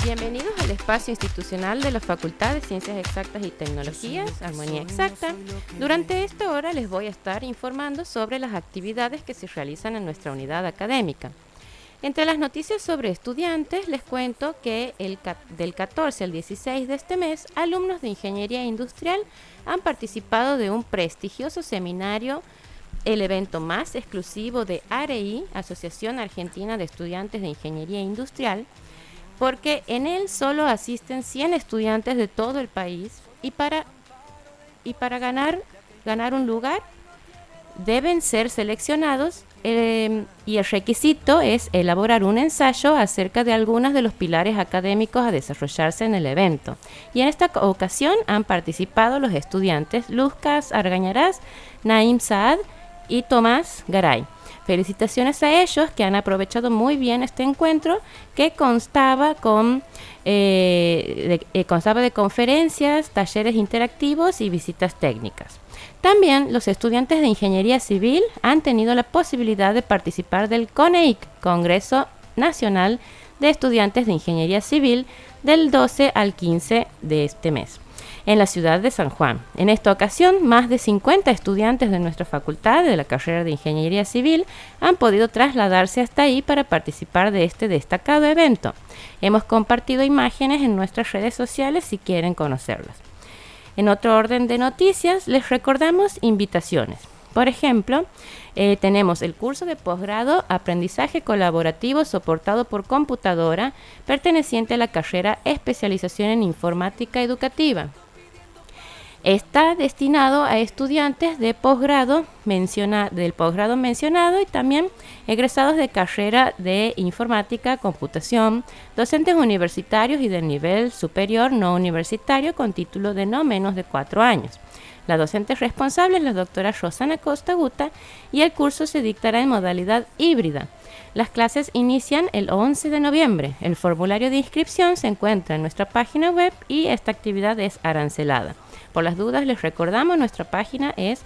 Bienvenidos al espacio institucional de la Facultad de Ciencias Exactas y Tecnologías, Armonía Exacta. Durante esta hora les voy a estar informando sobre las actividades que se realizan en nuestra unidad académica. Entre las noticias sobre estudiantes, les cuento que del 14 al 16 de este mes, alumnos de Ingeniería Industrial han participado de un prestigioso seminario, el evento más exclusivo de AREI, Asociación Argentina de Estudiantes de Ingeniería Industrial, porque en él solo asisten 100 estudiantes de todo el país y para ganar un lugar deben ser seleccionados y el requisito es elaborar un ensayo acerca de algunos de los pilares académicos a desarrollarse en el evento. Y en esta ocasión han participado los estudiantes Lucas Argañarás, Naim Saad y Tomás Garay. Felicitaciones a ellos que han aprovechado muy bien este encuentro que constaba de conferencias, talleres interactivos y visitas técnicas. También los estudiantes de Ingeniería Civil han tenido la posibilidad de participar del CONEIC, Congreso Nacional de Estudiantes de Ingeniería Civil, del 12 al 15 de este mes, en la ciudad de San Juan. En esta ocasión, más de 50 estudiantes de nuestra facultad de la carrera de Ingeniería Civil han podido trasladarse hasta ahí para participar de este destacado evento. Hemos compartido imágenes en nuestras redes sociales si quieren conocerlas. En otro orden de noticias, les recordamos invitaciones. Por ejemplo, tenemos el curso de posgrado Aprendizaje Colaborativo soportado por computadora, perteneciente a la carrera Especialización en Informática Educativa. Está destinado a estudiantes de del posgrado mencionado y también egresados de carrera de informática, computación, docentes universitarios y de nivel superior no universitario con título de no menos de 4 años. La docente responsable es la doctora Rosana Costa Guta y el curso se dictará en modalidad híbrida. Las clases inician el 11 de noviembre. El formulario de inscripción se encuentra en nuestra página web y esta actividad es arancelada. Por las dudas les recordamos, nuestra página es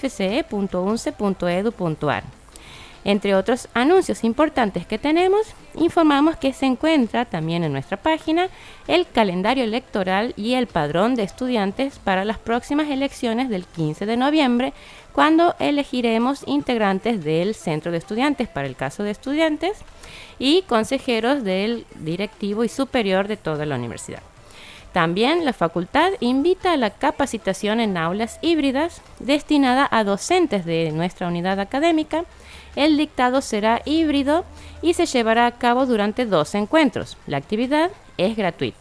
fce.unce.edu.ar. Entre otros anuncios importantes que tenemos, informamos que se encuentra también en nuestra página el calendario electoral y el padrón de estudiantes para las próximas elecciones del 15 de noviembre, cuando elegiremos integrantes del Centro de Estudiantes para el caso de estudiantes y consejeros del directivo y superior de toda la universidad. También la facultad invita a la capacitación en aulas híbridas destinada a docentes de nuestra unidad académica. El dictado será híbrido y se llevará a cabo durante 2 encuentros. La actividad es gratuita.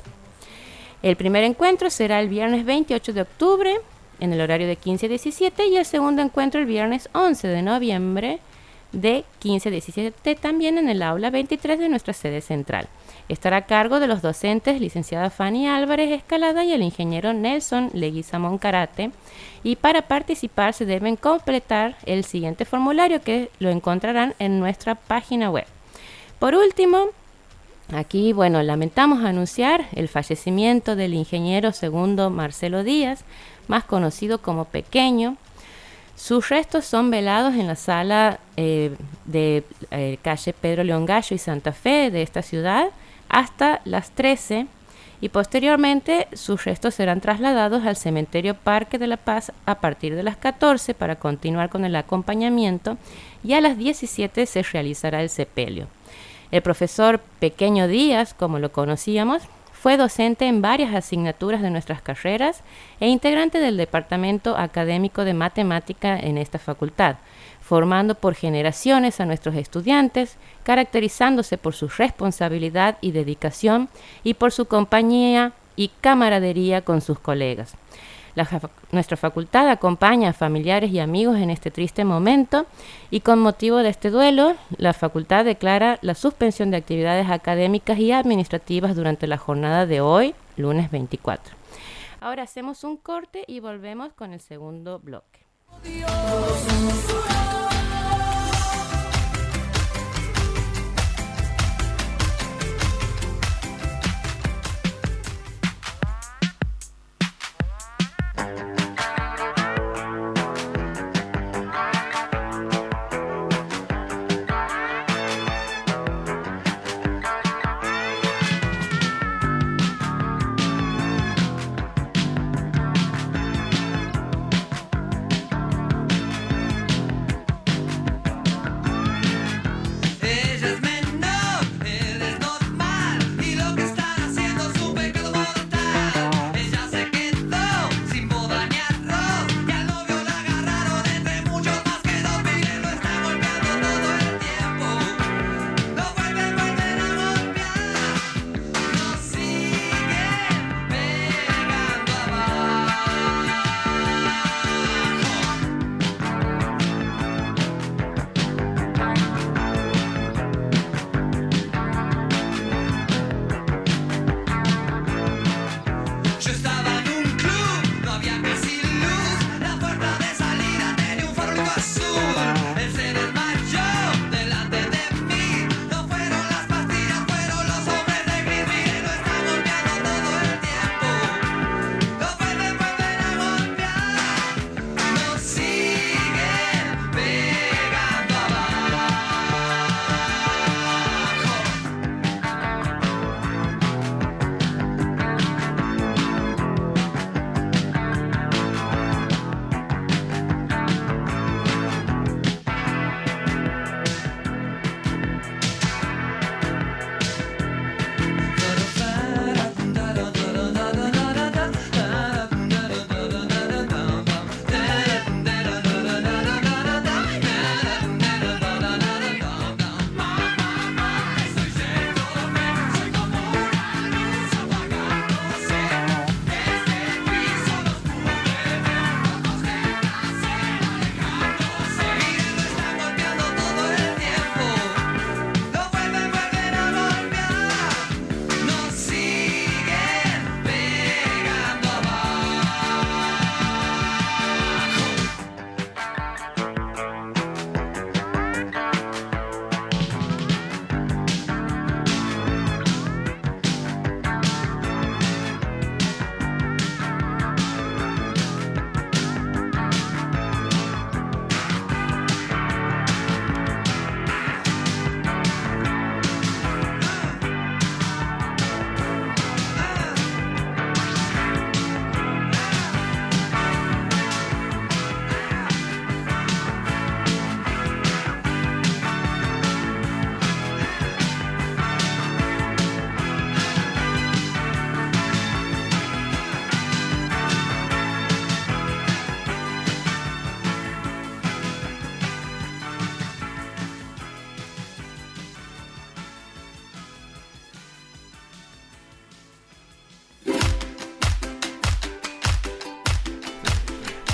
El primer encuentro será el viernes 28 de octubre en el horario de 15 a 17 y el segundo encuentro el viernes 11 de noviembre de 15 a 17 también en el aula 23 de nuestra sede central. Estará a cargo de los docentes licenciada Fanny Álvarez Escalada y el ingeniero Nelson Leguizamón Carate, y para participar se deben completar el siguiente formulario que lo encontrarán en nuestra página web. Por último, aquí, lamentamos anunciar el fallecimiento del ingeniero segundo Marcelo Díaz, más conocido como Pequeño. Sus restos son velados en la sala de calle Pedro León Gallo y Santa Fe de esta ciudad hasta las 13 y posteriormente sus restos serán trasladados al cementerio Parque de la Paz a partir de las 14 para continuar con el acompañamiento y a las 17 se realizará el sepelio. El profesor Pequeño Díaz, como lo conocíamos, fue docente en varias asignaturas de nuestras carreras e integrante del Departamento Académico de Matemática en esta facultad, formando por generaciones a nuestros estudiantes, caracterizándose por su responsabilidad y dedicación y por su compañía y camaradería con sus colegas. Nuestra facultad acompaña a familiares y amigos en este triste momento y con motivo de este duelo, la facultad declara la suspensión de actividades académicas y administrativas durante la jornada de hoy, lunes 24. Ahora hacemos un corte y volvemos con el segundo bloque.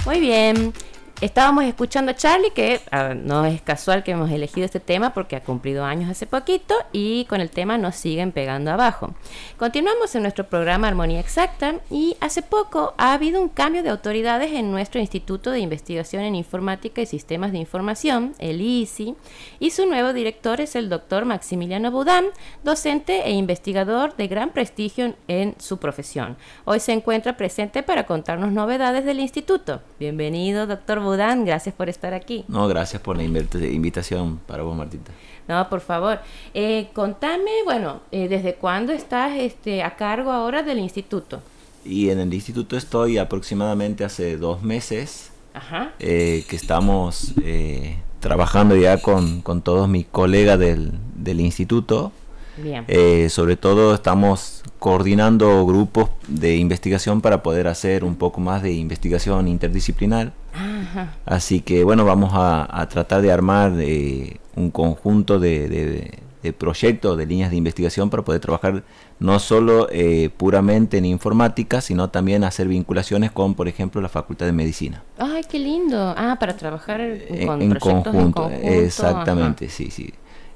Muy bien. Estábamos escuchando a Charlie, que no es casual que hemos elegido este tema porque ha cumplido años hace poquito y con el tema nos siguen pegando abajo. Continuamos en nuestro programa Armonía Exacta y hace poco ha habido un cambio de autoridades en nuestro Instituto de Investigación en Informática y Sistemas de Información, el ISI, y su nuevo director es el doctor Maximiliano Budán, docente e investigador de gran prestigio en su profesión. Hoy se encuentra presente para contarnos novedades del instituto. Bienvenido, doctor Budán. Gracias por estar aquí. No, gracias por la invitación para vos, Martita. No, por favor. Contame, ¿desde cuándo estás a cargo ahora del instituto? Y en el instituto estoy aproximadamente hace 2 meses. Ajá. Que estamos trabajando ya con todos mis colegas del instituto. Bien. Sobre todo estamos coordinando grupos de investigación para poder hacer un poco más de investigación interdisciplinar. Ajá. Así que vamos a tratar de armar un conjunto de proyectos, de líneas de investigación para poder trabajar no solo puramente en informática, sino también hacer vinculaciones con, por ejemplo, la Facultad de Medicina. ¡Ay, qué lindo! Para trabajar con en proyectos conjunto. en conjunto. Exactamente, Ajá. sí.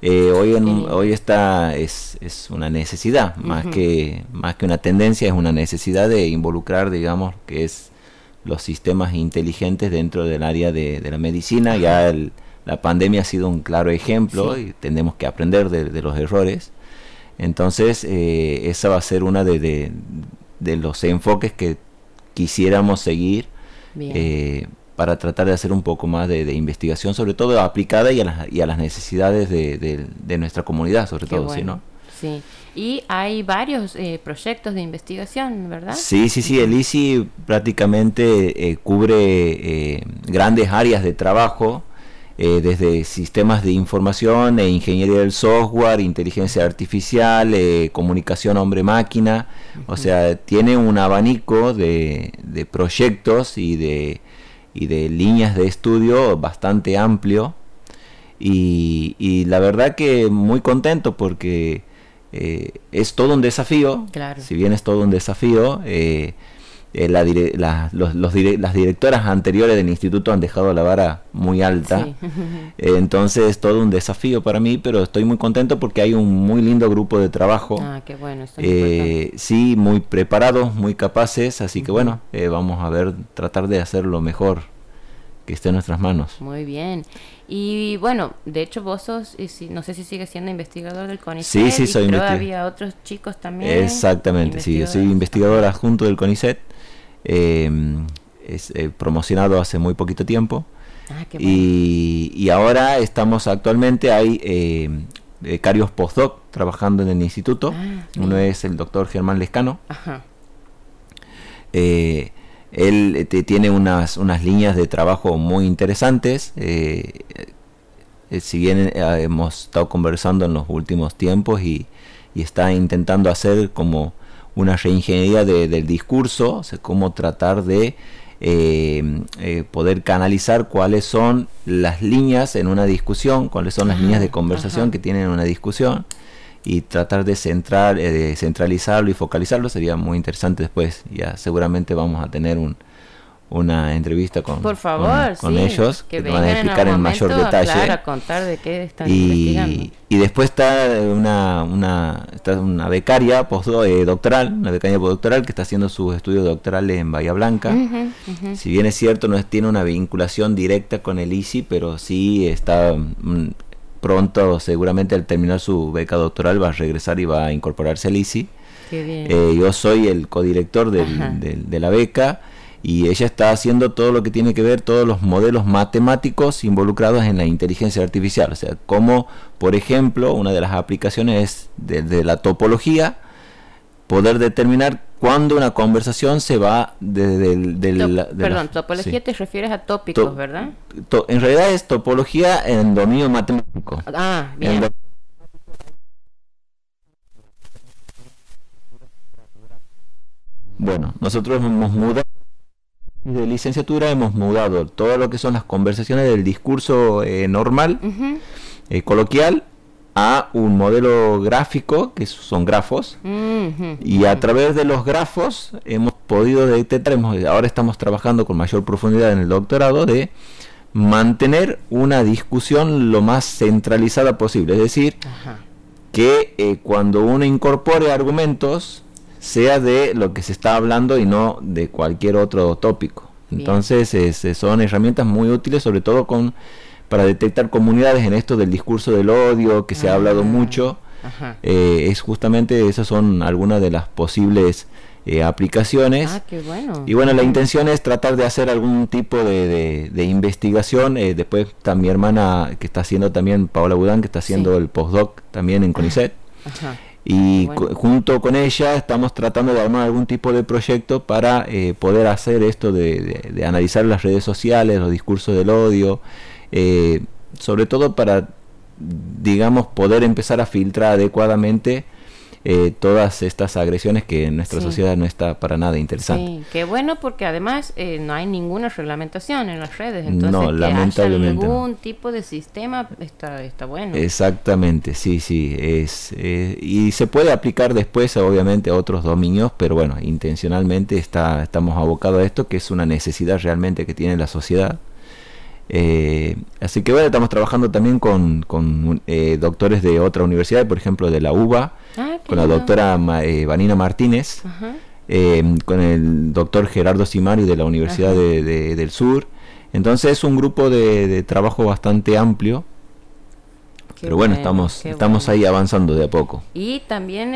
Hoy es una necesidad, más que una tendencia, es una necesidad de involucrar, digamos, que es los sistemas inteligentes dentro del área de la medicina. Ajá. Ya la pandemia ha sido un claro ejemplo, Sí. y tenemos que aprender de los errores. Entonces, esa va a ser una de los enfoques que quisiéramos seguir. Bien. Para tratar de hacer un poco más de investigación, sobre todo aplicada y a las necesidades de nuestra comunidad, sobre Qué todo, bueno. ¿sí, no? Sí. Y hay varios proyectos de investigación, ¿verdad? Sí, el ISI prácticamente cubre grandes áreas de trabajo, desde sistemas de información, ingeniería del software, inteligencia artificial, comunicación hombre-máquina. O sea, tiene un abanico de proyectos y de líneas de estudio bastante amplio, y la verdad que muy contento porque es todo un desafío. Claro. Si bien es todo un desafío, las directoras anteriores del instituto han dejado la vara muy alta. Sí. Entonces es todo un desafío para mí, pero estoy muy contento porque hay un muy lindo grupo de trabajo. Qué bueno. Eso es importante. Sí, muy preparados, muy capaces, así que vamos a ver, tratar de hacer lo mejor que esté en nuestras manos. Muy bien. Y de hecho vos sos, no sé si sigues siendo investigador del CONICET. Sí, soy investigador. Había otros chicos también. Exactamente, sí, yo soy investigador adjunto del CONICET, promocionado hace muy poquito tiempo. Qué bueno. Y ahora actualmente hay becarios postdoc trabajando en el instituto. Uno es el doctor Germán Lescano. Ajá. Él tiene unas líneas de trabajo muy interesantes. Si bien hemos estado conversando en los últimos tiempos y está intentando hacer como una reingeniería del discurso, o sea, cómo tratar de poder canalizar cuáles son las líneas en una discusión, cuáles son las líneas de conversación que tienen una discusión, y tratar de centralizarlo y focalizarlo. Sería muy interesante. Después ya seguramente vamos a tener una entrevista con ellos, que van a explicar en mayor detalle. Claro, a contar de qué están investigando. Y después está una becaria postdoctoral que está haciendo sus estudios doctorales en Bahía Blanca. Si bien es cierto, no tiene una vinculación directa con el ISI, pero sí está pronto, seguramente al terminar su beca doctoral va a regresar y va a incorporarse al ISI. Qué bien. Yo soy el codirector de la beca, y ella está haciendo todo lo que tiene que ver, todos los modelos matemáticos involucrados en la inteligencia artificial. O sea, como por ejemplo, una de las aplicaciones es de la topología, poder determinar cuándo una conversación se va topología, sí. Te refieres a tópicos, ¿verdad? En realidad es topología en dominio matemático. Bien. Bueno, nosotros hemos mudado de licenciatura, hemos mudado todo lo que son las conversaciones del discurso normal, coloquial, a un modelo gráfico, que son grafos, y a través de los grafos hemos podido detectar, ahora estamos trabajando con mayor profundidad en el doctorado, de mantener una discusión lo más centralizada posible, es decir, que cuando uno incorpore argumentos sea de lo que se está hablando y no de cualquier otro tópico. Entonces son herramientas muy útiles, sobre todo para detectar comunidades en esto del discurso del odio que se ha hablado mucho. Es justamente esas son algunas de las posibles aplicaciones. Qué bueno. Y bueno, la intención es tratar de hacer algún tipo de investigación. Después está mi hermana, que está haciendo también, Paola Budán, que está haciendo el postdoc también en CONICET. Y junto con ella estamos tratando de armar algún tipo de proyecto para poder hacer esto de analizar las redes sociales, los discursos del odio, sobre todo para, digamos, poder empezar a filtrar adecuadamente todas estas agresiones que en nuestra sociedad no está para nada interesante. Sí, qué bueno, porque además no hay ninguna reglamentación en las redes, entonces no, que lamentablemente haya algún tipo de sistema está bueno. Exactamente, sí, y se puede aplicar después obviamente a otros dominios, pero bueno, intencionalmente estamos abocados a esto, que es una necesidad realmente que tiene la sociedad. Así que bueno, estamos trabajando también con doctores de otra universidad, por ejemplo de la UBA, con la doctora Vanina Martínez, con el doctor Gerardo Simari de la Universidad del Sur. Entonces es un grupo de trabajo bastante amplio. Pero bueno, estamos ahí avanzando de a poco. Y también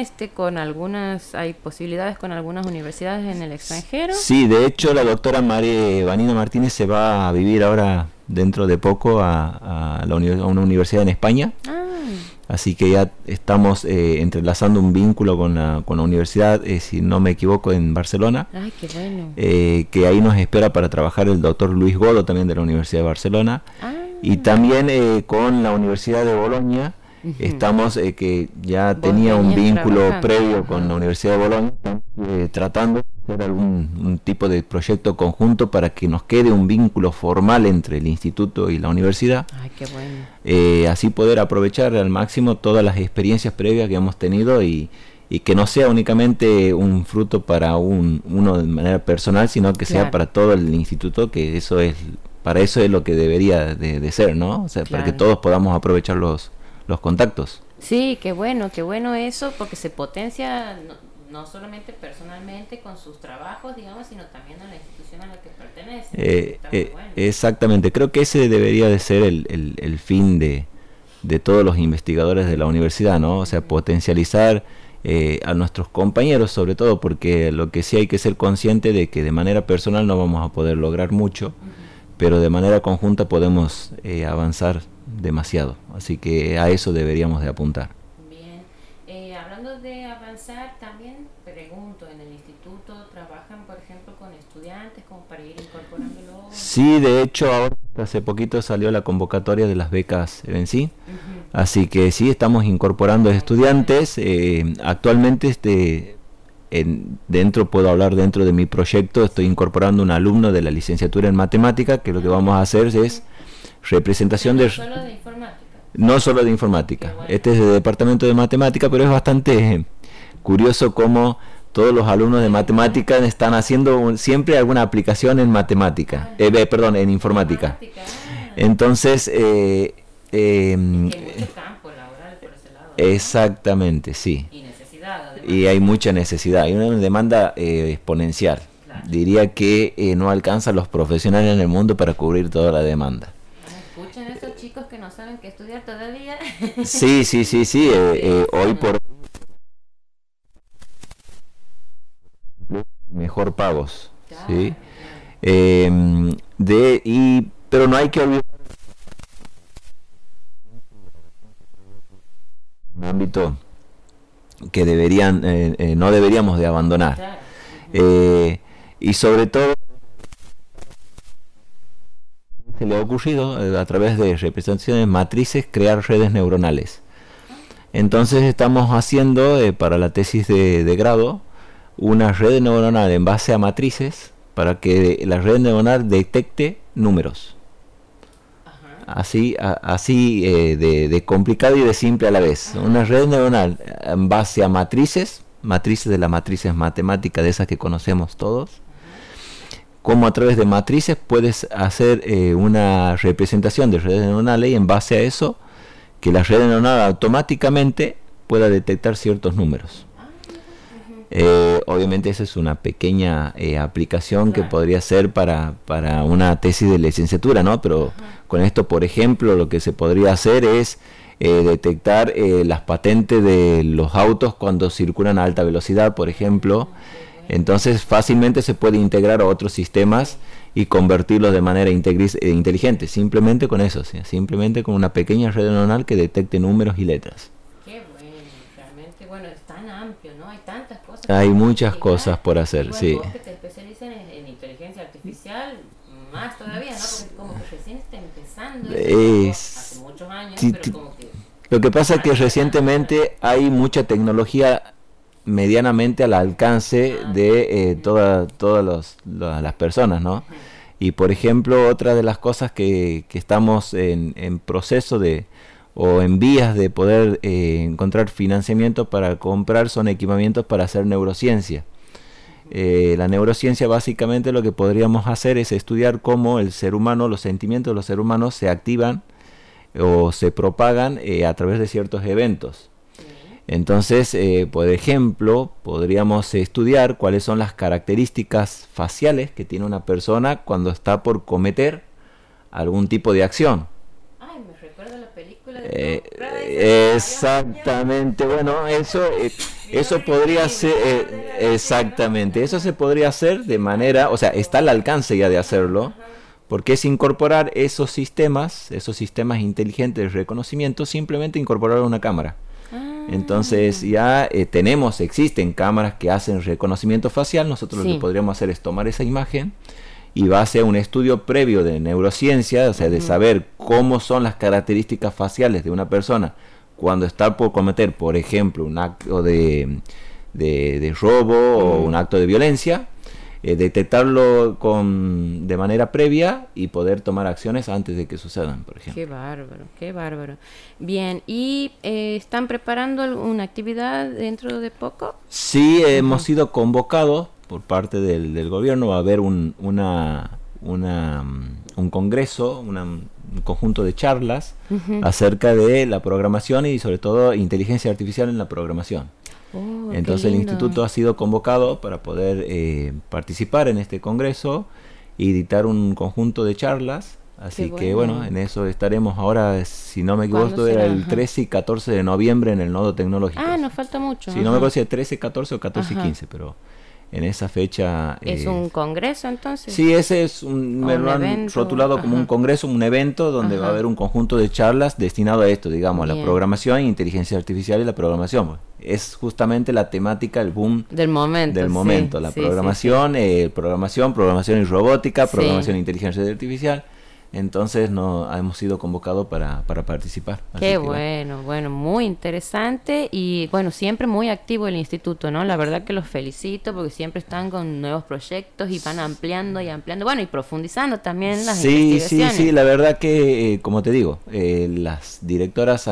hay posibilidades con algunas universidades en el extranjero. Sí, de hecho la doctora Vanina Martínez se va a vivir ahora dentro de poco a una universidad en España. Así que ya estamos entrelazando un vínculo con la universidad, si no me equivoco, en Barcelona. Ay, qué bueno. Que ahí nos espera para trabajar el doctor Luis Godo, también de la Universidad de Barcelona. Y también con la Universidad de Bolonia. Estamos, que ya tenía un vínculo previo con la Universidad de Bolonia, tratando de hacer algún tipo de proyecto conjunto para que nos quede un vínculo formal entre el instituto y la universidad. Ay, qué bueno. Así poder aprovechar al máximo todas las experiencias previas que hemos tenido y que no sea únicamente un fruto para uno de manera personal, sino que sea para todo el instituto, que para eso es lo que debería de ser, ¿no? O sea, para que todos podamos aprovechar los contactos. Sí, qué bueno eso, porque se potencia no solamente personalmente con sus trabajos, digamos, sino también a la institución a la que pertenece. Exactamente, creo que ese debería de ser el fin de todos los investigadores de la universidad, ¿no? O sea, potencializar a nuestros compañeros, sobre todo, porque lo que sí hay que ser consciente de que de manera personal no vamos a poder lograr mucho, pero de manera conjunta podemos avanzar demasiado, así que a eso deberíamos de apuntar. Bien, hablando de avanzar, también pregunto, ¿en el instituto trabajan, por ejemplo, con estudiantes como para ir incorporándolos? Sí, de hecho, ahora hace poquito salió la convocatoria de las becas EBENCI, así que sí, estamos incorporando estudiantes. Actualmente puedo hablar dentro de mi proyecto, estoy incorporando un alumno de la licenciatura en matemática, que lo que vamos a hacer es representación no solo de informática. No solo de informática, bueno. Este es del departamento de matemática, pero es bastante curioso cómo todos los alumnos de matemática están haciendo siempre alguna aplicación en matemática, en informática. Entonces hay mucho campo laboral por ese lado, ¿no? Exactamente, sí. Y hay mucha necesidad, hay una demanda exponencial. Claro. Diría que no alcanzan los profesionales en el mundo para cubrir toda la demanda. ¿Escuchan esos chicos que no saben qué estudiar todavía? Sí. Hoy por mejor pagos, claro, ¿sí? Claro. Pero no hay que olvidar un ámbito que no deberíamos de abandonar. Claro. Y sobre todo se le ha ocurrido a través de representaciones matrices crear redes neuronales. Entonces estamos haciendo para la tesis de grado una red neuronal en base a matrices para que la red neuronal detecte números. Así de complicado y de simple a la vez. Una red neuronal en base a matrices matrices de las matrices matemáticas de esas que conocemos todos. Cómo a través de matrices puedes hacer una representación de redes neuronales y en base a eso, que la red neuronal automáticamente pueda detectar ciertos números. Obviamente esa es una pequeña aplicación que podría ser para una tesis de licenciatura, ¿no? Pero con esto, por ejemplo, lo que se podría hacer es detectar las patentes de los autos cuando circulan a alta velocidad, por ejemplo. Entonces fácilmente se puede integrar a otros sistemas y convertirlos de manera inteligente, simplemente con eso, ¿sí? Simplemente con una pequeña red neuronal que detecte números y letras. Qué bueno, realmente, bueno, es tan amplio, ¿no? Hay tantas cosas. Hay muchas cosas por hacer, bueno, sí. Vos que te especializan en inteligencia artificial, más todavía, ¿no? Porque como que recién está empezando hace muchos años, sí, pero como que... Lo que pasa es que recientemente hay mucha tecnología medianamente al alcance de todas las personas, ¿no? Y por ejemplo, otra de las cosas que estamos en proceso o en vías de poder encontrar financiamiento para comprar son equipamientos para hacer neurociencia. La neurociencia básicamente lo que podríamos hacer es estudiar cómo el ser humano, los sentimientos de los seres humanos se activan o se propagan a través de ciertos eventos. Entonces, por ejemplo, podríamos estudiar cuáles son las características faciales que tiene una persona cuando está por cometer algún tipo de acción. Ay, me recuerda la película de exactamente, bueno, eso podría ser, exactamente, eso se podría hacer de manera, o sea, está al alcance ya de hacerlo, porque es incorporar esos sistemas inteligentes de reconocimiento, simplemente incorporar a una cámara. Entonces ya existen cámaras que hacen reconocimiento facial. Nosotros lo que podríamos hacer es tomar esa imagen y base a un estudio previo de neurociencia, o sea, de saber cómo son las características faciales de una persona cuando está por cometer, por ejemplo, un acto de robo o un acto de violencia, detectarlo de manera previa y poder tomar acciones antes de que sucedan, por ejemplo. Qué bárbaro. Bien, ¿y están preparando alguna actividad dentro de poco? Sí, hemos sido convocados por parte del gobierno. Va a haber un congreso, un conjunto de charlas acerca de la programación y sobre todo inteligencia artificial en la programación. Entonces el instituto ha sido convocado para poder participar en este congreso y dictar un conjunto de charlas. Así que bueno, en eso estaremos ahora, si no me equivoco, era el 13 y 14 de noviembre en el Nodo Tecnológico. Nos falta mucho. Sí, no me acuerdo si es 13, 14 o 14 y 15, pero en esa fecha... ¿Es un congreso entonces? Sí, ese es me lo han rotulado como un congreso, un evento donde va a haber un conjunto de charlas destinado a esto, digamos, a la programación, inteligencia artificial y la programación. Es justamente la temática, el boom del momento, la programación, programación y robótica, programación e inteligencia artificial. Entonces hemos sido convocados para participar. Qué bueno, muy interesante y bueno, siempre muy activo el instituto, ¿no? La verdad que los felicito porque siempre están con nuevos proyectos y van ampliando, bueno, y profundizando también las investigaciones. Sí, la verdad que, como te digo, las directoras,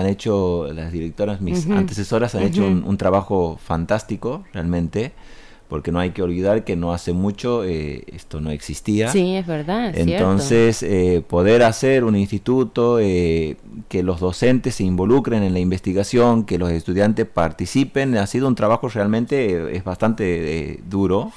mis antecesoras han hecho un trabajo fantástico, realmente. Porque no hay que olvidar que no hace mucho esto no existía. Sí, es verdad. Entonces, poder hacer un instituto, que los docentes se involucren en la investigación, que los estudiantes participen, ha sido un trabajo realmente es bastante duro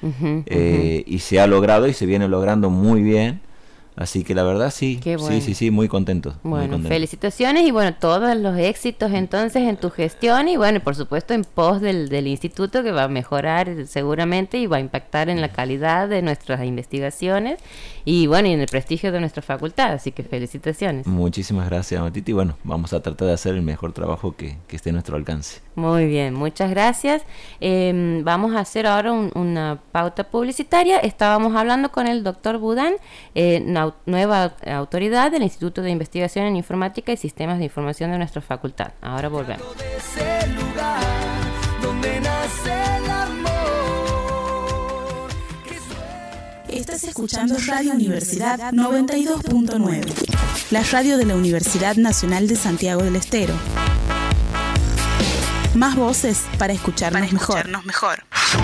y se ha logrado y se viene logrando muy bien. Así que la verdad sí, muy contento. Bueno, muy contento. Felicitaciones y bueno, todos los éxitos entonces en tu gestión y bueno, por supuesto en pos del instituto que va a mejorar seguramente y va a impactar en la calidad de nuestras investigaciones y bueno, y en el prestigio de nuestra facultad, así que felicitaciones. Muchísimas gracias, Matiti, y bueno, vamos a tratar de hacer el mejor trabajo que esté a nuestro alcance. Muy bien, muchas gracias. Vamos a hacer ahora una pauta publicitaria. Estábamos hablando con el doctor Budán, nueva autoridad del Instituto de Investigación en Informática y Sistemas de Información de nuestra facultad. Ahora volvemos. Estás escuchando Radio Universidad 92.9, la radio de la Universidad Nacional de Santiago del Estero. Más voces para escucharnos mejor.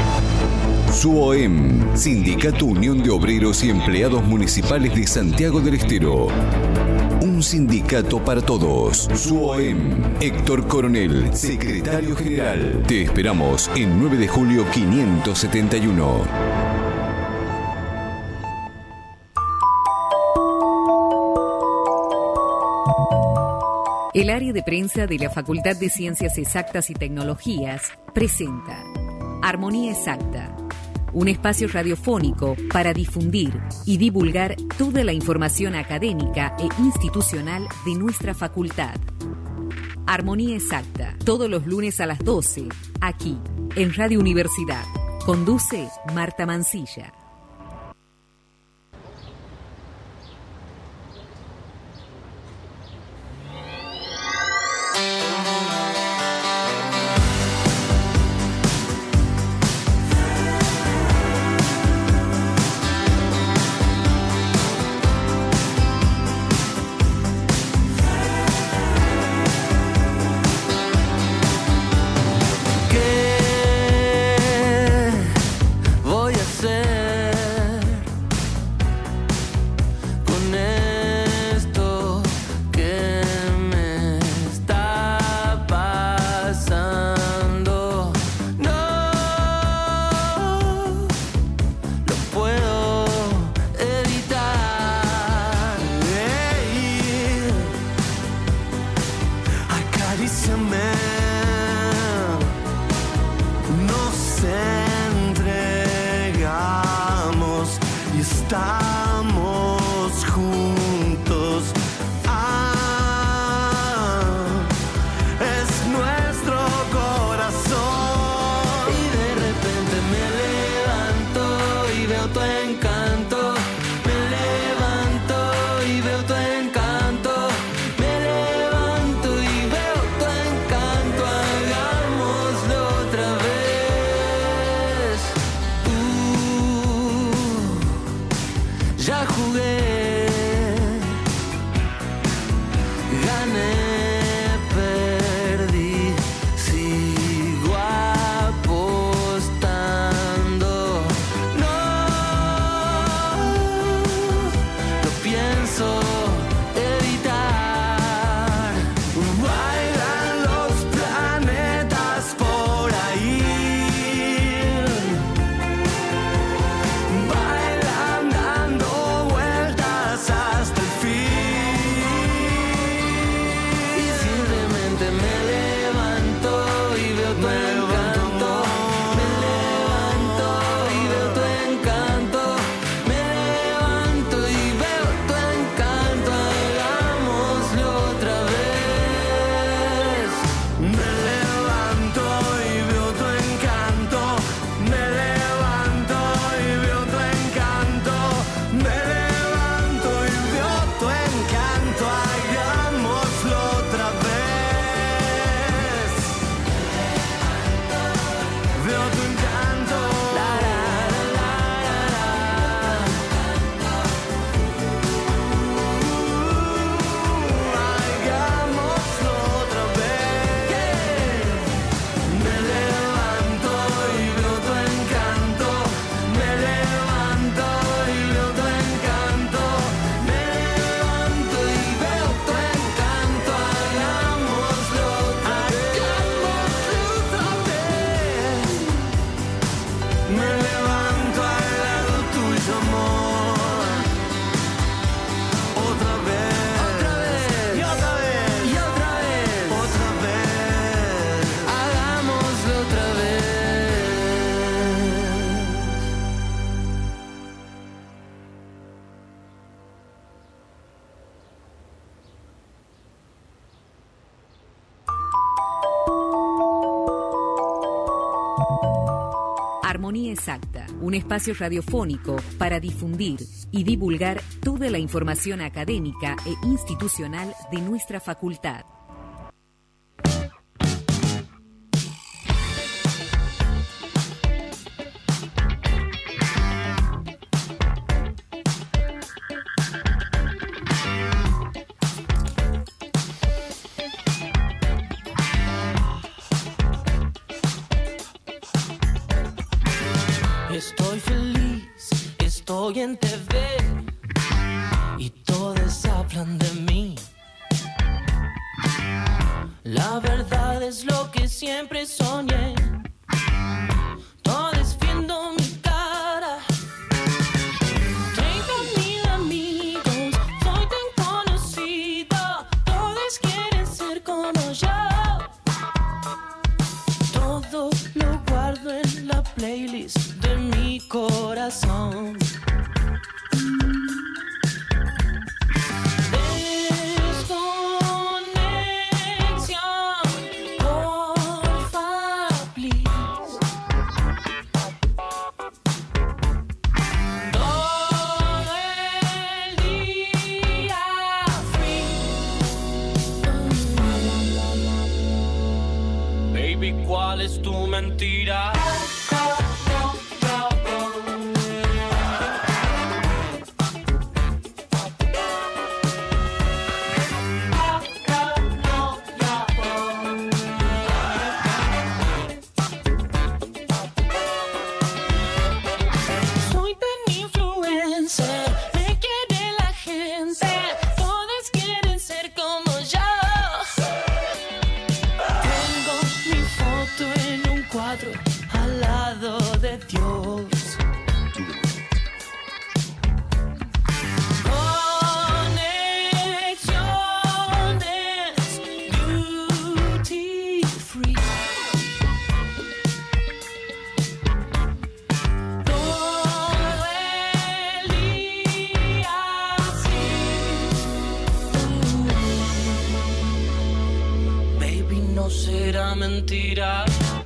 SUOEM, Sindicato Unión de Obreros y Empleados Municipales de Santiago del Estero. Un sindicato para todos. SUOEM. Héctor Coronel, secretario general. Te esperamos en 9 de julio 571. El área de prensa de la Facultad de Ciencias Exactas y Tecnologías presenta Armonía Exacta, un espacio radiofónico para difundir y divulgar toda la información académica e institucional de nuestra facultad. Armonía Exacta, todos los lunes a las 12, aquí, en Radio Universidad. Conduce Marta Mancilla. Armonía Exacta, un espacio radiofónico para difundir y divulgar toda la información académica e institucional de nuestra facultad. Estoy feliz, estoy en TV y todos hablan de mí. La verdad es lo que siempre soñé. Todos viendo mi cara. 30,000 amigos, soy tan conocido. Todos quieren ser como yo. Todo lo guardo en la playlist de mi corazón. ¿Cuál es tu mentira? Soy tan influencer, me quiere la gente, todos quieren ser como yo. En un cuadro al lado de Dios. Conexiones duty free. Todo el día así. Baby, no será mentira.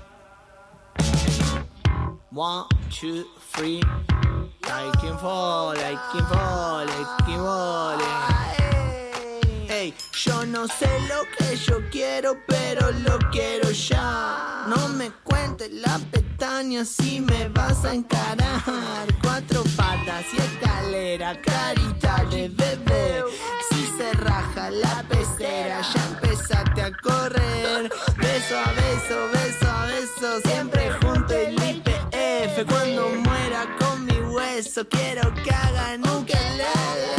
1, 2, 3. Like him fall, like him fall, like him fall. Hey, yo no sé lo que yo quiero, pero lo quiero ya. No me cuentes la pestaña si me vas a encarar. 4 patas y escalera, carita de bebé. Si se raja la pecera, ya empezaste a correr. Beso a beso, beso a beso, siempre junto el IPF. Cuando muera con mi hueso, quiero que hagan un ukelele.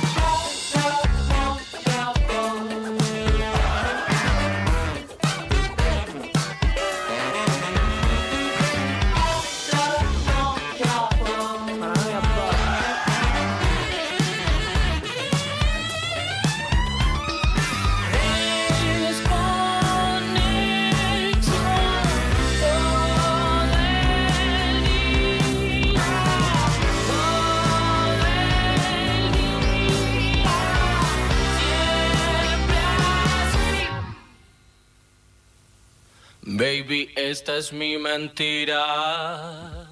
Baby, esta es mi mentira.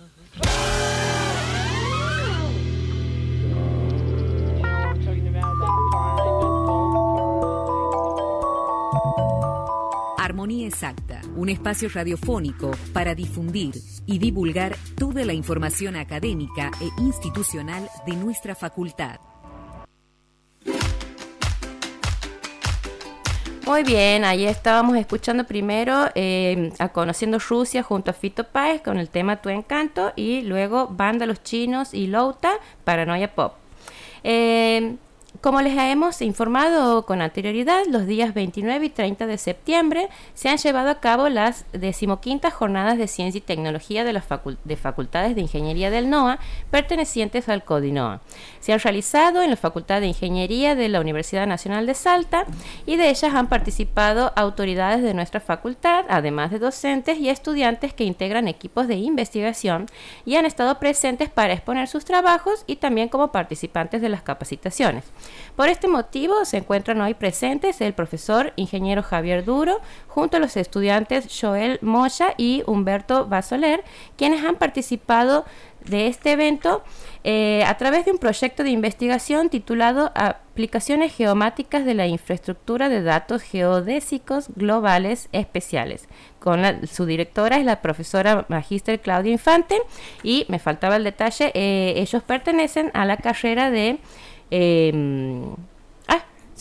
Armonía Exacta, un espacio radiofónico para difundir y divulgar toda la información académica e institucional de nuestra facultad. Muy bien, ahí estábamos escuchando primero a Conociendo Rusia junto a Fito Páez con el tema Tu Encanto y luego Banda Los Chinos y Louta, Paranoia Pop. Como les hemos informado con anterioridad, los días 29 y 30 de septiembre se han llevado a cabo las 15ª Jornadas de Ciencia y Tecnología de las Facultades de Ingeniería del NOA, pertenecientes al CODINOA. Se han realizado en la Facultad de Ingeniería de la Universidad Nacional de Salta y de ellas han participado autoridades de nuestra facultad, además de docentes y estudiantes que integran equipos de investigación y han estado presentes para exponer sus trabajos y también como participantes de las capacitaciones. Por este motivo se encuentran hoy presentes el profesor ingeniero Javier Duro junto a los estudiantes Joel Moya y Humberto Basoler, quienes han participado de este evento a través de un proyecto de investigación titulado Aplicaciones geomáticas de la infraestructura de datos geodésicos globales especiales. Su directora es la profesora magíster Claudia Infante y me faltaba el detalle, ellos pertenecen a la carrera de...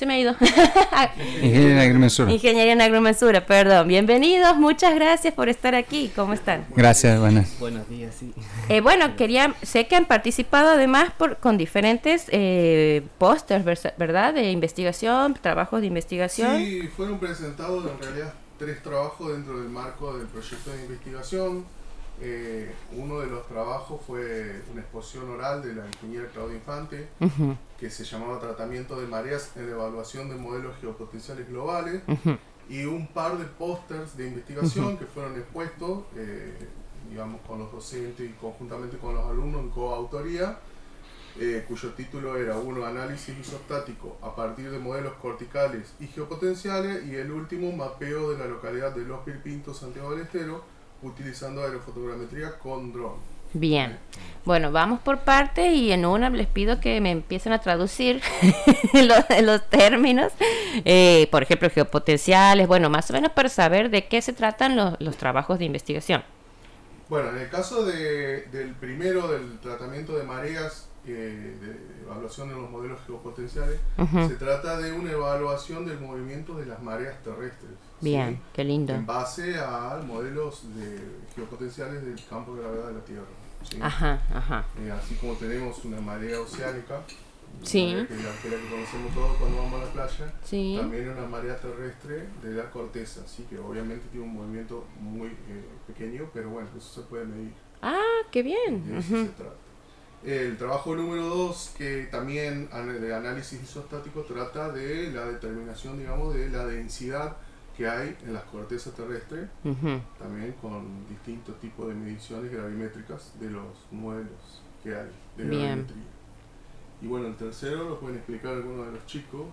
Se me ha ido. Ingeniería en agrimensura. Ingeniería en agrimensura, perdón. Bienvenidos, muchas gracias por estar aquí. ¿Cómo están? Gracias, buenas. Buenos días, sí. Bueno, sé que han participado además con diferentes pósters, ¿verdad? De investigación, trabajos de investigación. Sí, fueron presentados en realidad 3 trabajos dentro del marco del proyecto de investigación. Uno de los trabajos fue una exposición oral de la ingeniera Claudia Infante, que se llamaba Tratamiento de mareas en evaluación de modelos geopotenciales globales, y un par de pósters de investigación que fueron expuestos, digamos, con los docentes y conjuntamente con los alumnos en coautoría, cuyo título era uno, análisis isostático a partir de modelos corticales y geopotenciales, y el último, mapeo de la localidad de Los Pirpintos, Santiago del Estero, utilizando aerofotogrametría con dron. Bien, bueno, vamos por partes y en una les pido que me empiecen a traducir los términos, por ejemplo, geopotenciales, bueno, más o menos para saber de qué se tratan los trabajos de investigación. Bueno, en el caso del primero, del tratamiento de mareas, de evaluación de los modelos geopotenciales, se trata de una evaluación del movimiento de las mareas terrestres. Bien, ¿sí? Qué lindo. En base a modelos geopotenciales del campo de gravedad de la Tierra. ¿sí? Ajá. Así como tenemos una marea oceánica, Sí. que es la que conocemos todos cuando vamos a la playa, Sí. también una marea terrestre de la corteza, ¿sí? Que obviamente tiene un movimiento muy pequeño, pero bueno, eso se puede medir. Ah, qué bien. De eso se trata. El trabajo número 2, que también de análisis isostático, trata de la determinación, digamos, de la densidad que hay en las cortezas terrestres, también con distintos tipos de mediciones gravimétricas de los modelos que hay de gravimetría. Y bueno, el tercero lo pueden explicar algunos de los chicos.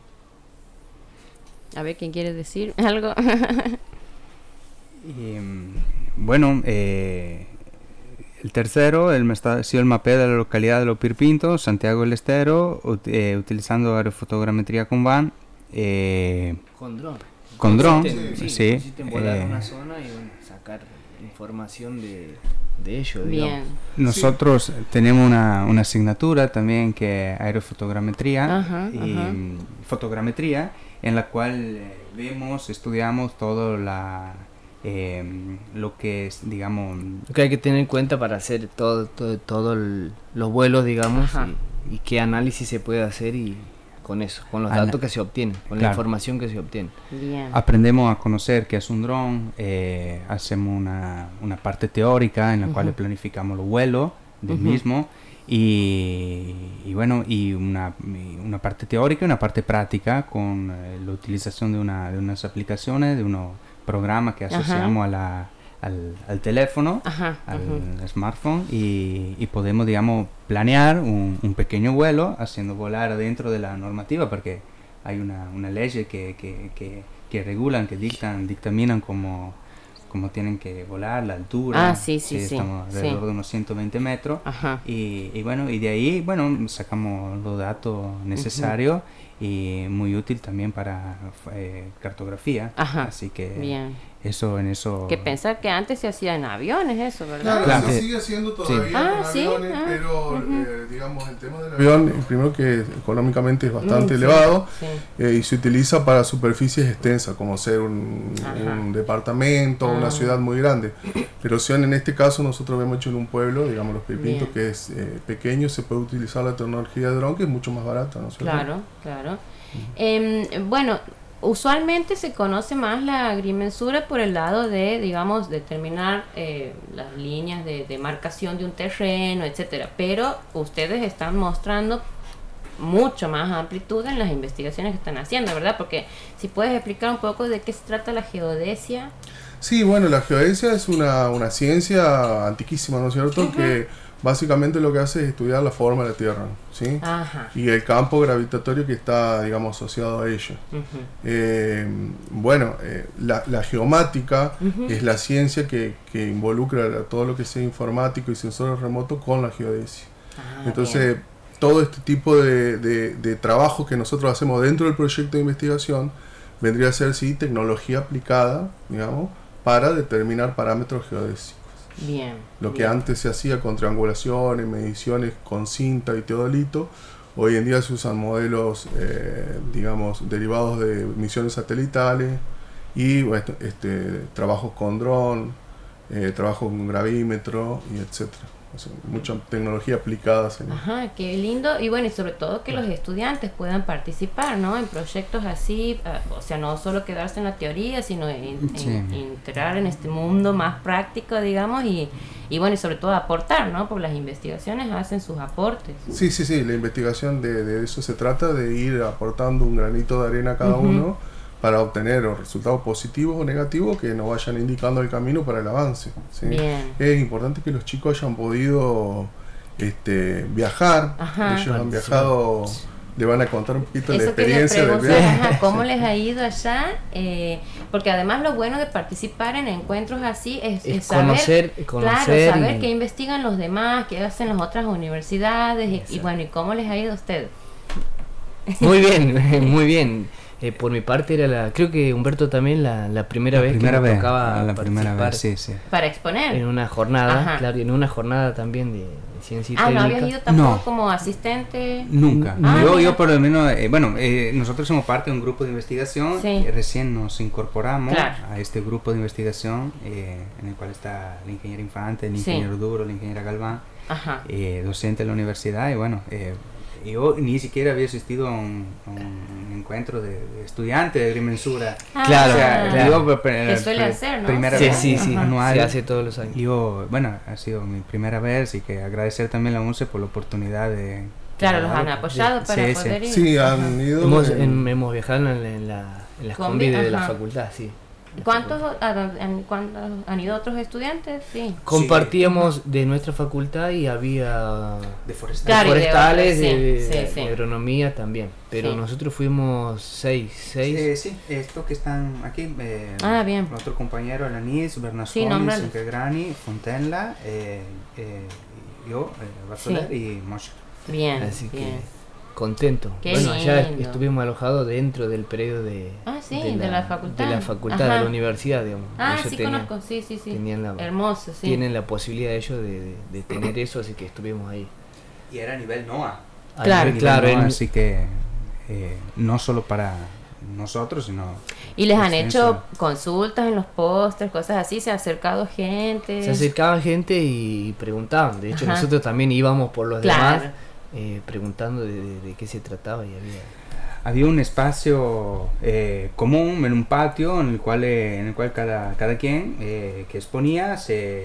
A ver, ¿quién quiere decir algo? Bueno, el tercero, ha sido el mapeo de la localidad de Los Pirpintos, Santiago del Estero, utilizando aerofotogrametría con van. Con dron. Con dron, sí. Consisten volar una zona y bueno, sacar información de ello. Bien. Digamos. Nosotros tenemos una asignatura también que es aerofotogrametría y fotogrametría, en la cual estudiamos todo lo que es, digamos, Lo que hay que tener en cuenta para hacer todo los vuelos, digamos, y qué análisis se puede hacer y con eso, con los datos que se obtienen, con la información que se obtiene. Bien. Aprendemos a conocer qué es un dron, hacemos una parte teórica en la cual planificamos los vuelos del mismo y bueno, y una parte teórica y una parte práctica con la utilización de unas aplicaciones, de unos programas que asociamos al teléfono, al smartphone y podemos, digamos, planear un pequeño vuelo haciendo volar dentro de la normativa, porque hay una ley que regulan, que dictaminan cómo tienen que volar, la altura. Sí. Estamos alrededor de unos 120 metros. Y bueno, y de ahí, bueno, sacamos los datos necesarios y muy útil también para cartografía. Así que bien. En eso... Que pensar que antes se hacía en aviones eso, ¿verdad? Claro, se sigue haciendo todavía con aviones, pero digamos, el tema del avión, primero que económicamente es bastante elevado, y se utiliza para superficies extensas, como ser un departamento o una ciudad muy grande. Pero si en este caso nosotros hemos hecho en un pueblo, digamos Los Pirpintos, que es pequeño, se puede utilizar la tecnología de dron, que es mucho más barata, ¿no es cierto? Claro. Bueno, usualmente se conoce más la agrimensura por el lado de, digamos, determinar las líneas de marcación de un terreno, etcétera. Pero ustedes están mostrando mucho más amplitud en las investigaciones que están haciendo, ¿verdad? Porque si puedes explicar un poco de qué se trata la geodesia. Sí, bueno, la geodesia es una ciencia antiquísima, ¿no es cierto? Que básicamente lo que hace es estudiar la forma de la Tierra, ¿sí? Y el campo gravitatorio que está, digamos, asociado a ella. La geomática es la ciencia que involucra todo lo que sea informático y sensores remotos con la geodesia. Entonces, todo este tipo de trabajo que nosotros hacemos dentro del proyecto de investigación vendría a ser, sí, tecnología aplicada, digamos, para determinar parámetros geodésicos. Lo que antes se hacía con triangulaciones, mediciones con cinta y teodolito, Hoy en día se usan modelos, digamos, derivados de misiones satelitales y trabajos con dron, trabajo con gravímetro y etcétera. O sea, mucha tecnología aplicada. Ajá, qué lindo. Y bueno, y sobre todo que los estudiantes puedan participar, ¿no? En proyectos así, o sea, no solo quedarse en la teoría, sino entrar en este mundo más práctico, digamos, y bueno, y sobre todo aportar, ¿no? Porque las investigaciones hacen sus aportes. Sí, la investigación de eso se trata, de ir aportando un granito de arena a cada uno para obtener resultados positivos o negativos que nos vayan indicando el camino para el avance, ¿sí? Es importante que los chicos hayan podido viajar. Ellos han viajado, le van a contar un poquito la experiencia del viaje. ¿Cómo les ha ido allá? Porque además lo bueno de participar en encuentros así es saber, conocer saber qué investigan los demás, qué hacen las otras universidades y bueno, ¿y cómo les ha ido a ustedes? Muy bien. Por mi parte creo que Humberto también la primera vez que me tocaba participar para exponer en una jornada, claro, en una jornada también de ciencia y técnica. ¿No habías ido tampoco como asistente? Nunca. Yo por lo menos, nosotros somos parte de un grupo de investigación, recién nos incorporamos a este grupo de investigación en el cual está el ingeniero Infante, el ingeniero Duro, la ingeniera Galván, docente de la universidad, y bueno, yo ni siquiera había asistido a un encuentro de estudiantes de agrimensura. Claro. Que suele hacer, ¿no? Primera vez anual. Se hace todos los años. Ha sido mi primera vez, y que agradecer también a la UNCE por la oportunidad de... Claro, los han apoyado para poder ir. Sí, han ido. Hemos viajado en las combi de la facultad, sí. ¿Cuántos han ido otros estudiantes? Sí. Compartíamos de nuestra facultad y había de forestales, de agronomía también, pero nosotros fuimos seis. Sí, estos que están aquí, bien. Nuestro compañero Alanis, Bernasconis, Integrani, Fontenla, yo, Barsoler y Moshe. Bien, así que contento. Qué bueno, allá lindo. Estuvimos alojados dentro del predio de la facultad. De la facultad, de la universidad, digamos. Conozco, sí. Hermoso, sí. Tienen la posibilidad ellos de tener eso, así que estuvimos ahí. Y era a nivel NOA. Claro. Así que no solo para nosotros, sino... ¿Y les han hecho consultas en los pósters, cosas así? ¿Se ha acercado gente? Se acercaba gente y preguntaban. De hecho, nosotros también íbamos por los demás. Preguntando de qué se trataba, y había un espacio común en un patio en el cual cada quien que exponía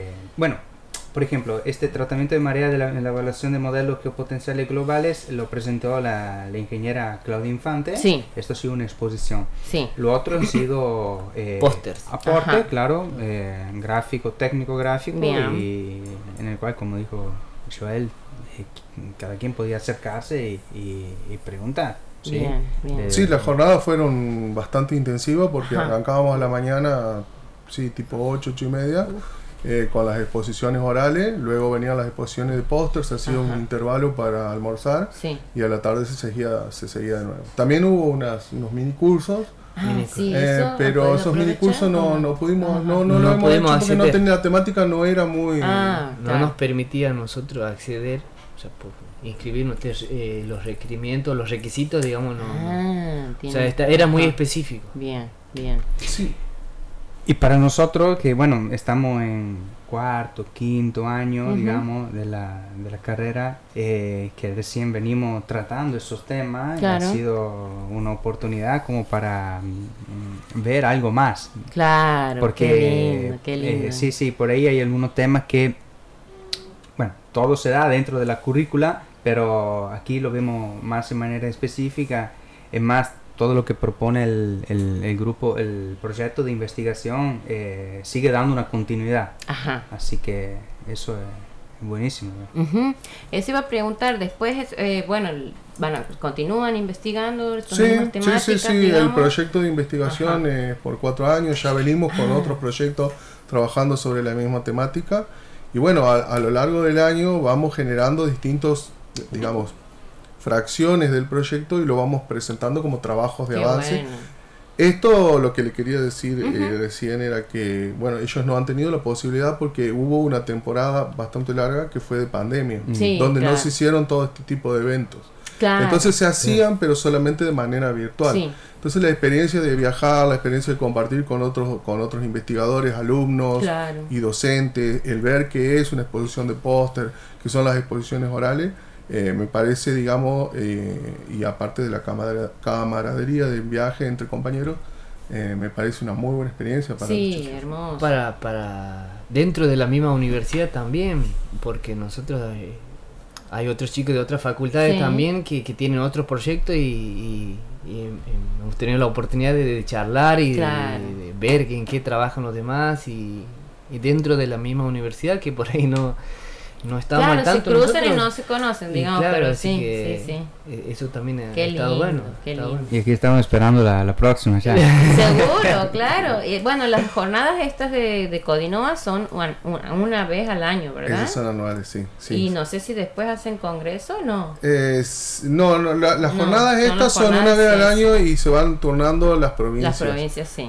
por ejemplo, este tratamiento de marea en la evaluación de modelos geopotenciales globales lo presentó la ingeniera Claudia Infante. Esto ha sido una exposición. Lo otro han sido pósters, aporte, claro, técnico gráfico, y en el cual, como dijo Joel, cada quien podía acercarse y preguntar. Bien. Sí, las jornadas fueron bastante intensivas porque arrancábamos a la mañana, tipo 8:30, con las exposiciones orales, luego venían las exposiciones de pósters, se hacía un intervalo para almorzar y a la tarde se seguía de nuevo. También hubo unos mini cursos. Pero esos mini cursos no pudimos, no lo hemos hecho porque no tenía, la temática no era muy... no nos permitía a nosotros acceder, o sea, por inscribir los requerimientos, los requisitos, digamos, o sea, era muy específico. Bien. Sí. Y para nosotros, que bueno, estamos en cuarto, quinto año, digamos, de la carrera, que recién venimos tratando esos temas, ha sido una oportunidad como para ver algo más. Claro, porque qué lindo. Sí, por ahí hay algunos temas que, bueno, todo se da dentro de la currícula, pero aquí lo vemos más de manera específica, es más todo lo que propone el grupo, el proyecto de investigación, sigue dando una continuidad. Así que eso es buenísimo. Eso iba a preguntar después, continúan investigando estas mismas temáticas. Sí, el proyecto de investigación es por 4 años, ya venimos con otros proyectos trabajando sobre la misma temática, y bueno, a lo largo del año vamos generando distintos, digamos, fracciones del proyecto y lo vamos presentando como trabajos de avance. Bueno. Esto, lo que le quería decir recién era que, bueno, ellos no han tenido la posibilidad porque hubo una temporada bastante larga que fue de pandemia, donde no se hicieron todo este tipo de eventos. Claro. Entonces se hacían, pero solamente de manera virtual. Sí. Entonces la experiencia de viajar, la experiencia de compartir con otros investigadores, alumnos Claro. y docentes, el ver qué es una exposición de póster, qué son las exposiciones orales, me parece, digamos, y aparte de la camaradería del viaje entre compañeros, me parece una muy buena experiencia para Sí, los chicos. hermoso. Para dentro de la misma universidad también, porque nosotros hay otros chicos de otras facultades Sí. también que tienen otros proyectos y hemos tenido la oportunidad de charlar y Claro. de ver en qué trabajan los demás y dentro de la misma universidad que por ahí no estamos Claro, al tanto. se cruzan nosotros. y no se conocen, Y digamos, claro, pero así sí, que sí. Eso también ha Qué estado lindo, bueno. qué está lindo. bueno. Y aquí estamos esperando la próxima ya. Seguro, claro. Y bueno, las jornadas estas de Codinoa son una vez al año, ¿verdad? Esas son anuales, sí. sí. Y no sé si después hacen congreso o no. No, las No, jornadas son estas las son jornadas, una vez al sí, año y se van turnando las provincias. Las provincias, sí.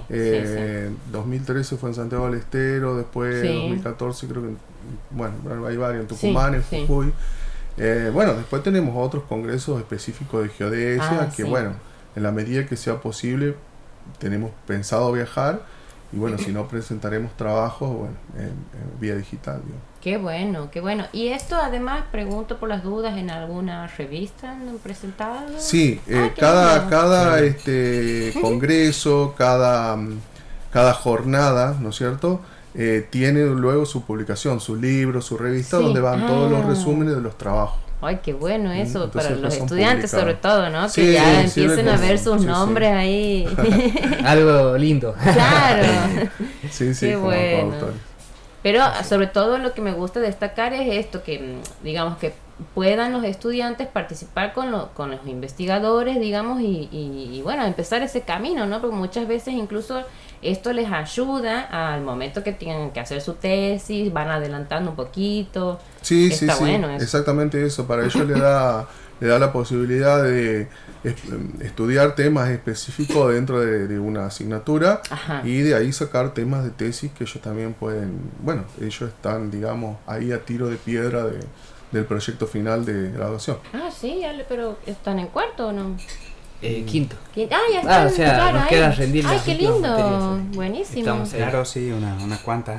2013 fue en Santiago del Estero, después Sí. 2014 creo que, bueno, hay varios, en Tucumán, Sí, en Jujuy. Bueno, después tenemos otros congresos específicos de geodesia que, sí. bueno, en la medida que sea posible, tenemos pensado viajar y, bueno, si no, presentaremos trabajos, bueno, en vía digital, digamos. Qué bueno, qué bueno. Y esto además, pregunto por las dudas, ¿en alguna revista han presentado? Sí, Qué cada lindo. congreso, cada jornada, ¿no es cierto? Tiene luego su publicación, su libro, su revista, Sí. donde van todos los Ah. resúmenes de los trabajos. Ay, qué bueno eso, Entonces, para los son estudiantes publicados. sobre todo, ¿no? Sí, Que ya sirve empiecen a como- ver sus sí, sí. nombres ahí. Algo lindo. Claro. Sí, sí, Qué como bueno. coautores. Pero sobre todo lo que me gusta destacar es esto, que digamos que puedan los estudiantes participar con los investigadores, digamos, y bueno, empezar ese camino, ¿no? Porque muchas veces incluso esto les ayuda al momento que tienen que hacer su tesis, van adelantando un poquito. Sí, Está sí, bueno sí, eso. exactamente eso. Para ellos le da la posibilidad de estudiar temas específicos dentro de una asignatura Ajá. y de ahí sacar temas de tesis que ellos también pueden, bueno, ellos están, digamos, ahí a tiro de piedra del proyecto final de graduación. Ah, sí, pero ¿están en cuarto o no? Quinto. Ah, ya están, o sea, claro, nos ahí. queda rendir Ay, las qué últimas lindo, materias. buenísimo. Estamos ahí. Claro, sí, una cuanta.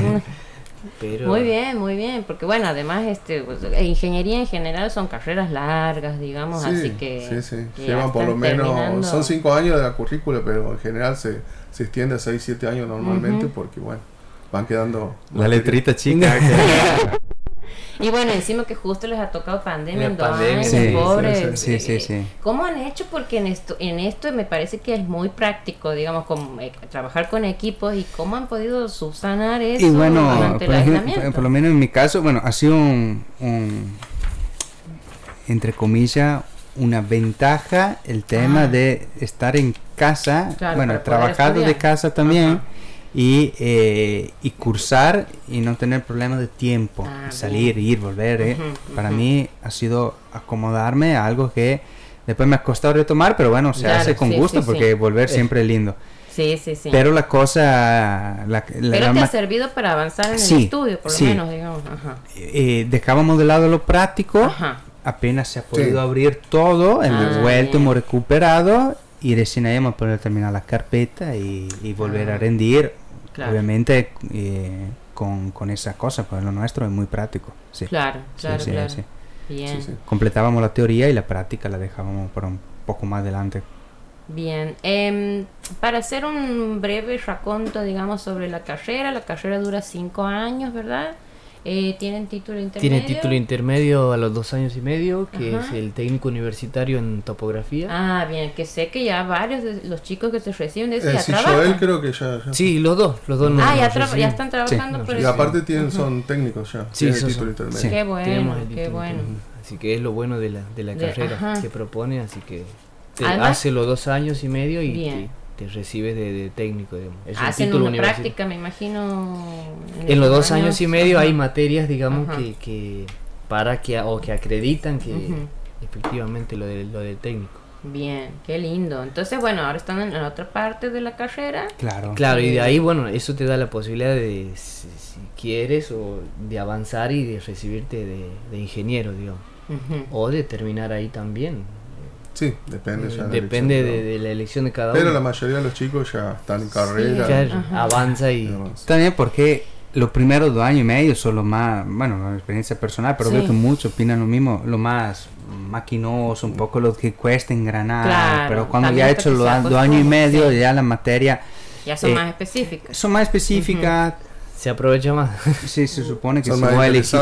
Pero Muy bien, porque bueno, además pues, ingeniería en general son carreras largas, digamos, así que sí. que Llevan ya por lo están menos, terminando. son 5 años de la currícula, pero en general se extiende a 6, 7 años normalmente porque, bueno, van quedando... La letrita chica. Y bueno, encima que justo les ha tocado pandemia en 2 pandemia. años, Sí, pobres. sí. ¿Cómo han hecho? Porque en esto me parece que es muy práctico, digamos, trabajar con equipos y cómo han podido subsanar eso Y bueno, durante el aislamiento. por lo menos en mi caso, bueno, ha sido entre comillas, una ventaja el tema de estar en casa, Claro, bueno, para poder trabajar desde estudiar. casa también. Ajá. Y cursar y no tener problemas de tiempo, salir, ir, volver. Para mí ha sido acomodarme a algo que después me ha costado retomar, pero bueno, se Claro, hace con sí, gusto sí, porque sí. volver siempre es lindo. Sí. Pero la cosa... Pero te ha servido para avanzar en el Sí, estudio, por lo sí. menos, digamos. Ajá. Dejábamos de lado lo práctico, Ajá. apenas se ha podido abrir todo, hemos vuelto, bien. hemos recuperado y recién ahí hemos podido terminar la carpeta y volver a rendir. Claro. Obviamente con esa cosa, pues lo nuestro es muy práctico. Sí. Claro. Sí. Bien. Sí. Completábamos la teoría y la práctica la dejábamos para un poco más adelante. Bien, para hacer un breve raconto, digamos, sobre la carrera dura 5 años, ¿verdad? ¿Tienen título intermedio? tiene título intermedio a los 2 años y medio, que Ajá. es el técnico universitario en topografía. Ah, bien, que sé que ya varios de los chicos que se reciben de eso ya Sí, trabajan. Joel creo que ya. Sí, los dos nos ya recibimos. están trabajando Sí. por Y eso. aparte son técnicos ya. Sí, tienen son- título intermedio. sí. Qué bueno, Tenemos el qué título bueno. intermedio. Así que es lo bueno de la carrera ajá. que propone, así que te Además- hace los 2 años y medio y Bien. te recibes de técnico, digamos. Es un Hacen título una universitario. práctica, me imagino. En los 2 esos años y medio ajá. hay materias, digamos, Ajá. que para que acreditan que Ujú. efectivamente lo del técnico. Bien, qué lindo. Entonces, bueno, ahora están en otra parte de la carrera. Claro, y de ahí, bueno, eso te da la posibilidad de, si quieres, o de avanzar y de recibirte de ingeniero, digamos. O de terminar ahí también. Sí, depende ya de la elección de cada uno. Pero la mayoría de los chicos ya están en carrera. Claro, avanza y... También porque los primeros 2 años y medio son los más, bueno, una experiencia personal, pero veo que muchos opinan lo mismo, lo más maquinoso, un poco lo que cuesta engranar, claro, pero cuando ya he hecho los 2 años y medio, ya la materia... Ya son más específicas. Son más específicas. Se aprovecha más. Sí, se supone que son si uno elegir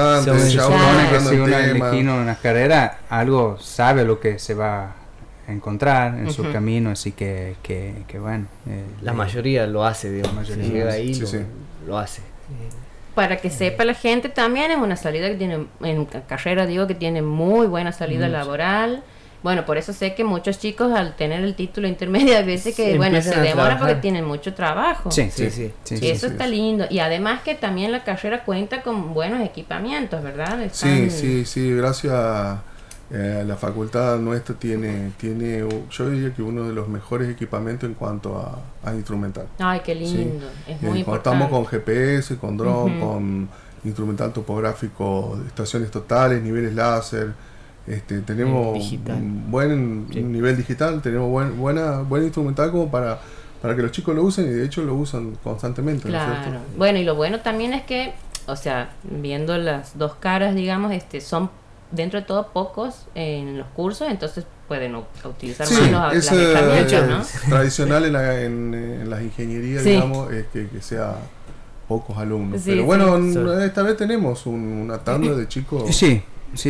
elegir una carrera, algo sabe lo que se va a encontrar en su camino, así que bueno. La mayoría lo hace, digamos. Si llega ahí, lo hace. Para que sepa la gente, también es una salida que tiene, en carrera digo que tiene muy buena salida laboral. Bueno, por eso sé que muchos chicos al tener el título intermedio a veces que, bueno, se demora porque tienen mucho trabajo. Sí. Eso está lindo. Y además que también la carrera cuenta con buenos equipamientos, ¿verdad? Sí, gracias a la facultad nuestra tiene yo diría que uno de los mejores equipamientos en cuanto a instrumental. Ay, qué lindo. Es muy importante. Contamos con GPS, con dron, con instrumental topográfico de estaciones totales, niveles láser. Tenemos un buen nivel digital, tenemos buen instrumental como para que los chicos lo usen, y de hecho lo usan constantemente. Claro. ¿No es cierto? Bueno, y lo bueno también es que, o sea, viendo las dos caras, digamos, son dentro de todo pocos en los cursos, entonces pueden utilizar más las herramientas, ¿no? Tradicional en las ingenierías, digamos, es que sea pocos alumnos. Pero bueno, esta vez tenemos una tanda de chicos. Sí.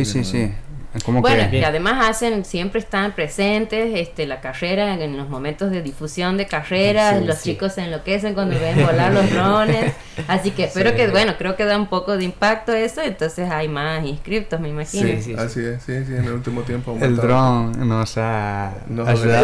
Bueno, que además siempre están presentes la carrera en los momentos de difusión de carreras, los chicos se enloquecen cuando ven volar los drones, así que espero que, bueno, creo que da un poco de impacto eso, entonces hay más inscriptos, me imagino. Así es, en el último tiempo el dron nos ha ayudado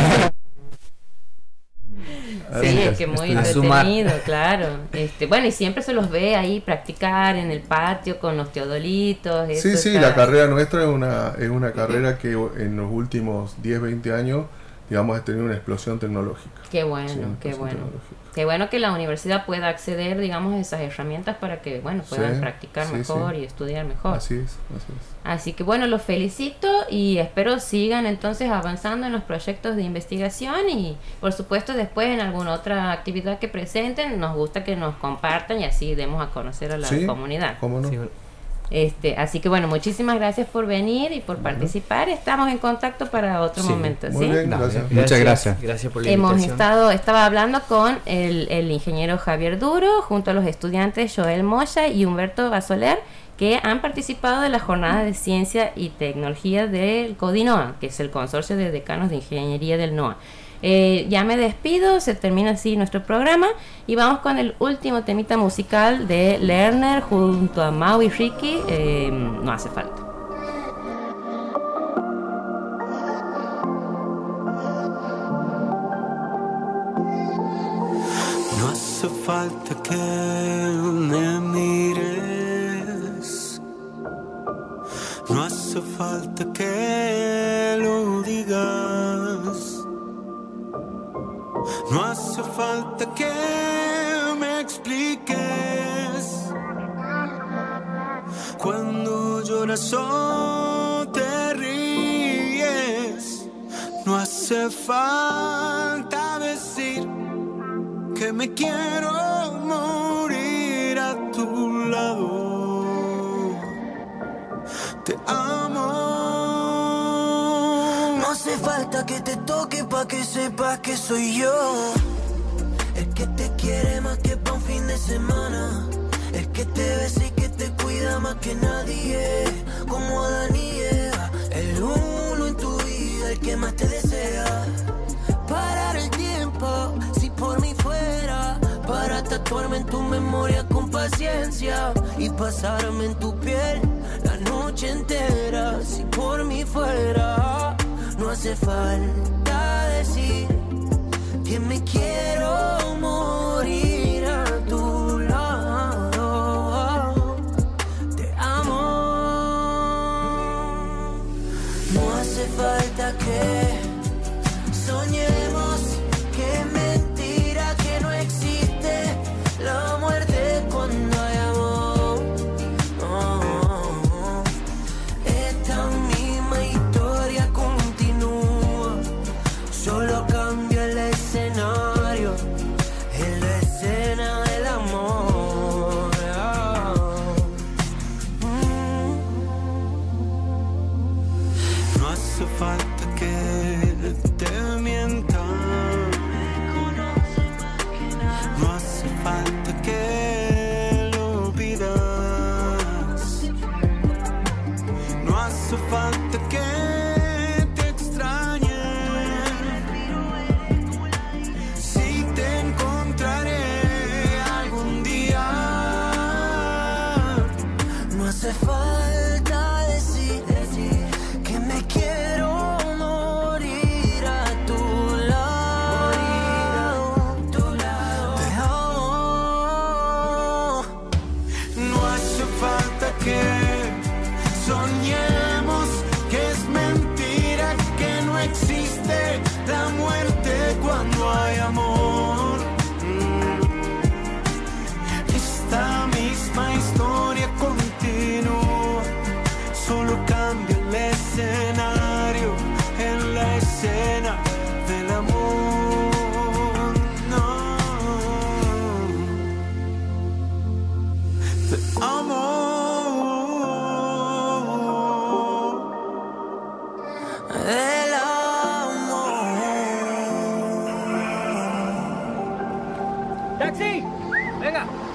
Sí, es que muy entretenido, claro. Bueno, y siempre se los ve ahí practicar en el patio con los teodolitos. Sí, la carrera nuestra es una carrera que en los últimos 10, 20 años, digamos, ha tenido una explosión tecnológica. Qué bueno. Qué bueno que la universidad pueda acceder, digamos, a esas herramientas para que, bueno, puedan practicar mejor y estudiar mejor. Así es. Así que, bueno, los felicito y espero sigan entonces avanzando en los proyectos de investigación y, por supuesto, después en alguna otra actividad que presenten, nos gusta que nos compartan y así demos a conocer a la comunidad. ¿Cómo no? Así que bueno, muchísimas gracias por venir y por participar. Estamos en contacto para otro momento. Muy bien, gracias. Muchas gracias. Gracias por la invitación. Estaba hablando con el ingeniero Javier Duro junto a los estudiantes Joel Moya y Humberto Basoler, que han participado de la jornada de ciencia y tecnología del CODINOA, que es el consorcio de decanos de ingeniería del NOA. Ya me despido, se termina así nuestro programa y vamos con el último temita musical de Lerner junto a Mau y Ricky, No hace falta. No hace falta que me mires, no hace falta que lo digas. No hace falta que me expliques cuando lloras o te ríes. No hace falta decir que me quiero morir a tu lado. Te amo. No hace falta que te toque pa' que sepas que soy yo. El que te quiere más que pa' un fin de semana. El que te besa y que te cuida más que nadie. Como Adán y Eva. El uno en tu vida, el que más te desea. Parar el tiempo, si por mí fuera. Para tatuarme en tu memoria con paciencia. Y pasarme en tu piel la noche entera. Si por mí fuera. No hace falta decir que me quiero morir a tu lado. Te amo. No hace falta que hace falta que te mienta. No hace falta que lo pidas. No hace falta que te extrañe. Si te encontraré algún día. No hace falta decir que me quiero morir a tu lado. Te amo. No hace falta que soñemos que es mentira, que no existe la muerte cuando hay amor. Esta misma historia continúa, solo cambia el escenario en la escena del amor. No. Te amo. El amor. ¡Taxi! ¡Venga!